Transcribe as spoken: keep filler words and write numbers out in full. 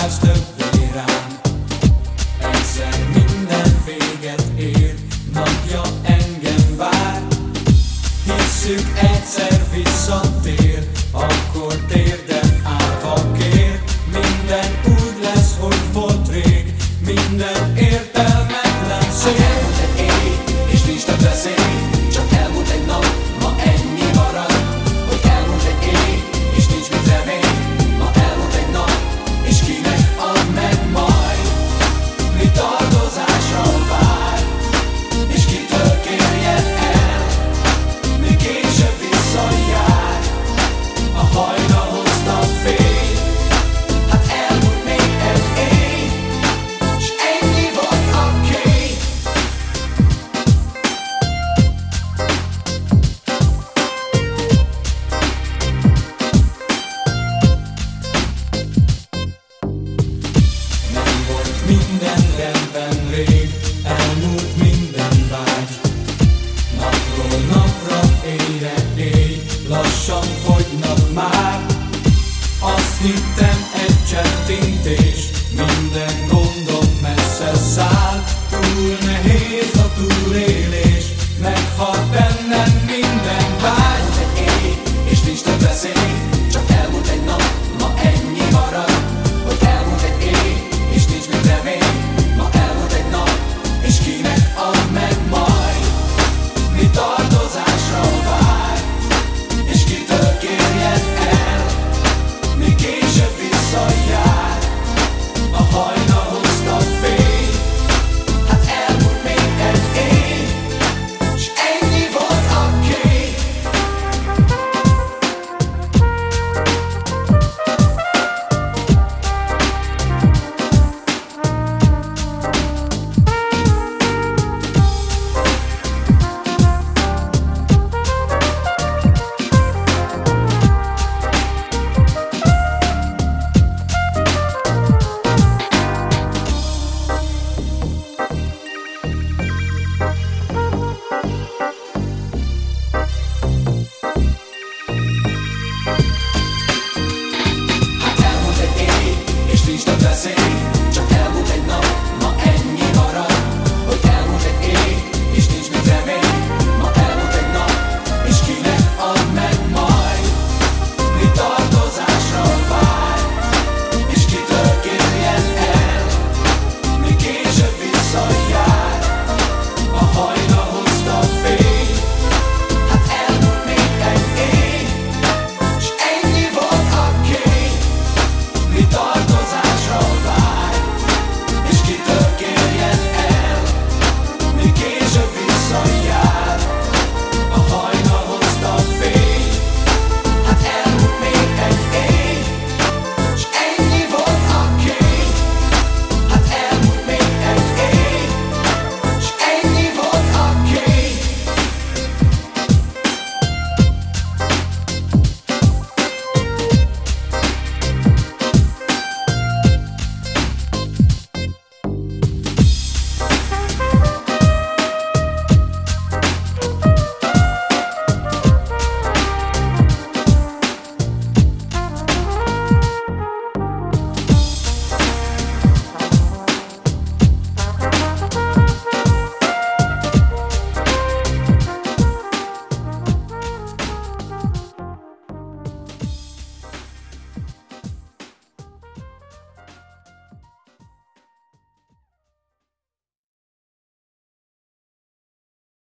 vársz többé rám. Egyszer minden véget ér, napja engem vár. Hisszük egyszer visszatér, akkor térden állva kér. Minden úgy lesz, hogy volt rég, minden értelmetlen szép. Elmúlt egy éj, és nincs több veszély, csak elmúlt egy nap, ma ennyi marad. Hogy elmúlt egy éj, és nincs mit remény, ma elmúlt egy nap, és kinek ad meg majd. Mi tartozásra vár, és kitől kérjen el, mi később visszajár. A hajnal hozta fény, hát elmúlt még egy éj, s ennyi volt a kény. Nem volt minden rendben rég, elmúlt minden vágy. Napról napra, éjre éj, lassan fogynak már. Azt hittem egy csettintés, minden